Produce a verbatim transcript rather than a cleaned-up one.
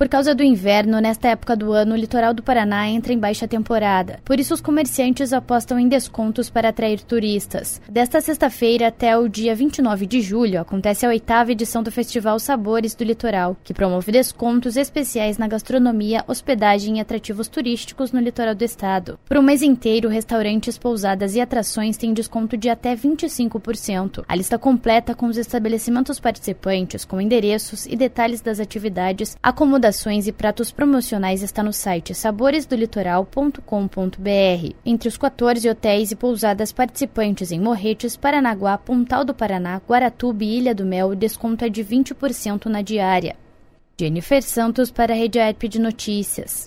Por causa do inverno, nesta época do ano, o litoral do Paraná entra em baixa temporada. Por isso, os comerciantes apostam em descontos para atrair turistas. Desta sexta-feira até o dia vinte e nove de julho, acontece a oitava edição do Festival Sabores do Litoral, que promove descontos especiais na gastronomia, hospedagem e atrativos turísticos no litoral do estado. Por um mês inteiro, restaurantes, pousadas e atrações têm desconto de até vinte e cinco por cento. A lista completa com os estabelecimentos participantes, com endereços e detalhes das atividades, acomodações e pratos promocionais está no site sabores do litoral ponto com ponto b r. Entre os quatorze hotéis e pousadas participantes em Morretes, Paranaguá, Pontal do Paraná, Guaratuba e Ilha do Mel, o desconto é de vinte por cento na diária. Jennifer Santos para a Rede A R P de Notícias.